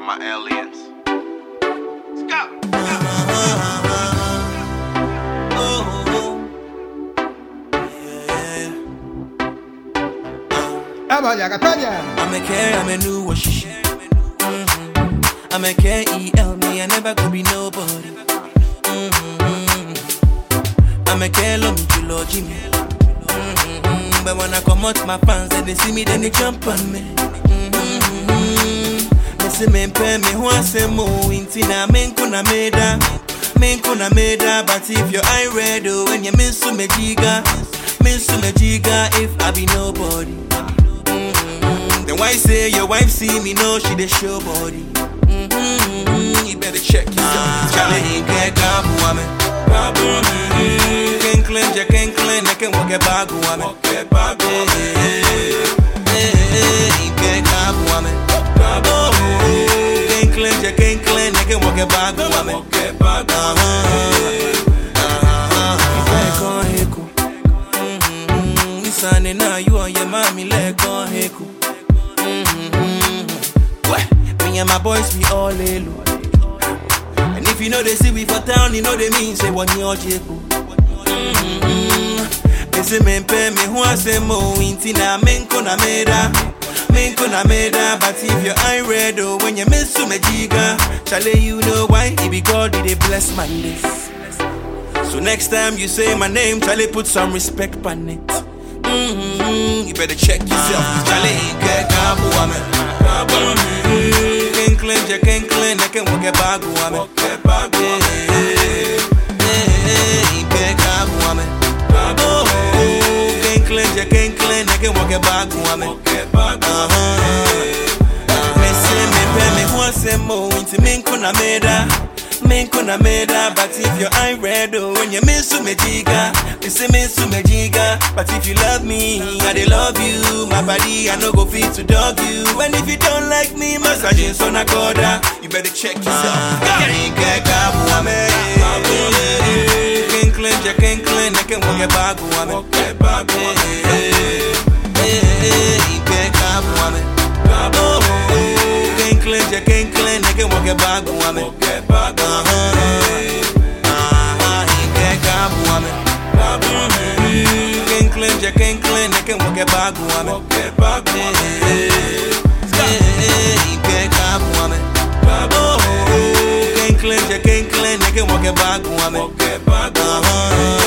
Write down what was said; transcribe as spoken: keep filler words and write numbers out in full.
my aliens. Let's go. I'm a care, I'm a new wash. I'm a K E L me, I never could be nobody. Mm-hmm. I'm a care, love me, you love me. Mm-hmm. But when I come out my pants and they see me, then they jump on me. Mm-hmm. They say me pay me, who I say mo, intina, men kuna meda, men kuna meda. But if your eye red, oh, when you miss to me jiga, miss to me jiga, if I be nobody. Mm-hmm. Then why say your wife see me, no, she the show body. Mm-hmm. You better check yourself. Charlie, get gabu ame, gabu ame. Can't clean, you can't clean, I can walk a bag woman. Get bagu ame, get gabu ame, gabu ame. Can't clean, you can't clean, I can walk a bag woman. Get bagu ame. Let go heku. Mm-hmm. Sunny now you and your mommy let go heku. Me and my boys, we all alone. And if you know they see we for town, you know they mean say what you jeku. They say men pay me who I say mo intina men kuna meda, men kuna meda. But if your eye red oh when you miss to me jiga, Charlie you know why? It be God did they bless my list. So next time you say my name, Charlie put some respect on it. Mm-hmm. You better check yourself. Charlie get gabu ame, gabu ame. Can't clean, you can't clean, I can walk a bagu ame, walk a bagu ame. Get gabu ame, gabu ame. Can't clean, you can't clean, I can walk a bagu ame, walk a bagu ame. Me say me pay me who say mo inti men kuna meda. Men kuna meda, but if your eye red oh when you miss to me jiga, you say miss to me jiga. But if you love me, I dey love you. My body I no go fit to dog you. And if you don't like me, massaging so na koda. You better check yourself. Can't get gabu ame, can't clean, you can't clean, I can walk a bagu ame, walk a bagu ame. Can't gabu ame, gabu ame. Can't clean, you can't clean, I can walk a bagu ame. You can't clean, I can walk a bag woman. Walk a bag woman. Can't clean, you can't clean, I can walk a bag woman. Walk a bag woman.